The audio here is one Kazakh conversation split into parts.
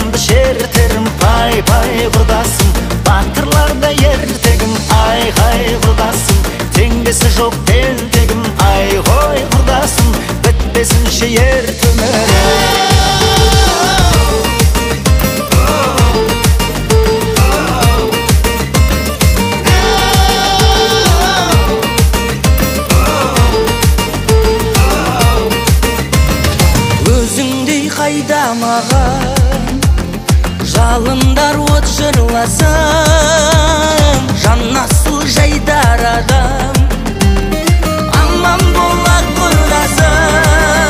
Сырларымды шертерім, пай-пай құрдасым. Батырларда ертегім, ай-хай құрдасым. Теңдесі жоқ тентегім, ай-хой құрдасым. Бітпесінші ерт өмірі. Өзіңдей қайда маған жалындар от жырласам, жанасыл жайдар адам аман бола құрдасам.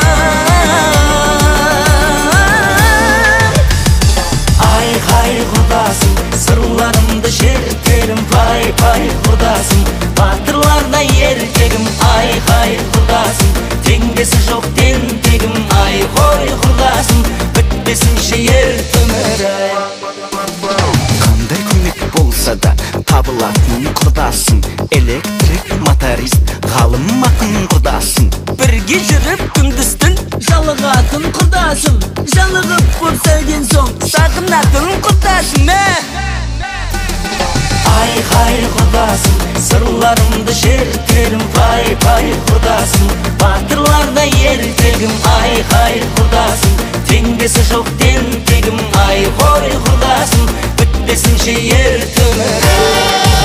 Ай-хай құрдасым, сырларымды шертерім, пай-пай құрдасым. Батырларда ертегім, ай-хай құрдасым. Теңдесі жоқ тентегім, ай-хой құрдасым. Бітпесінші ерт өмірі. Қандай көмек болса да табылатын құрдасың. Электрик, моторист, ғалым ақын құрдасың. Бірге жүріп күндіз-түн жалығатын құрдасым. Жалығып бір сәлден соң сағынатын құрдасым. Ай-хай құрдасым, сырларымды шертерім, пай-пай құрдасым. Батырларда ертегім, ай-хай құрдасым. Теңдесі жоқ тентегім, ай-хой құрдасым. Бітпесінші ерт өмірі.